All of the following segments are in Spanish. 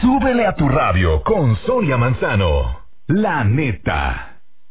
Súbele a tu radio con Sonia Manzano. La neta.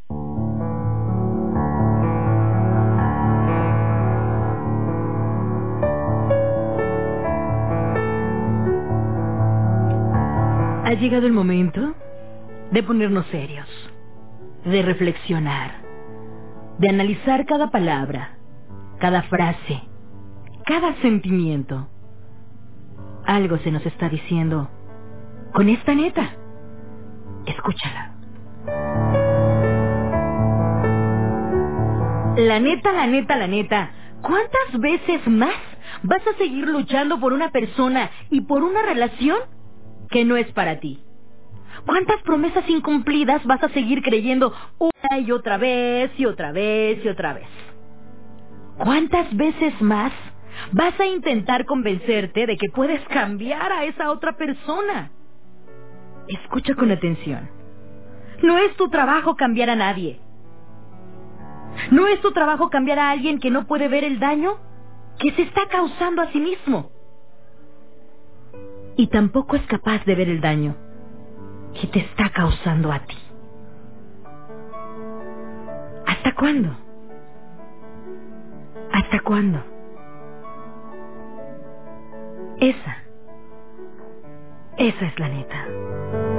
Ha llegado el momento de ponernos serios, de reflexionar, de analizar cada palabra, cada frase, cada sentimiento. Algo se nos está diciendo con esta neta. Escúchala. La neta, la neta, la neta. ¿Cuántas veces más vas a seguir luchando por una persona y por una relación que no es para ti? ¿Cuántas promesas incumplidas vas a seguir creyendo una y otra vez y otra vez y otra vez? ¿Cuántas veces más vas a intentar convencerte de que puedes cambiar a esa otra persona? Escucha con atención. No es tu trabajo cambiar a nadie. No es tu trabajo cambiar a alguien que no puede ver el daño que se está causando a sí mismo. Y tampoco es capaz de ver el daño que te está causando a ti. ¿Hasta cuándo? ¿Hasta cuándo? Esa es la neta.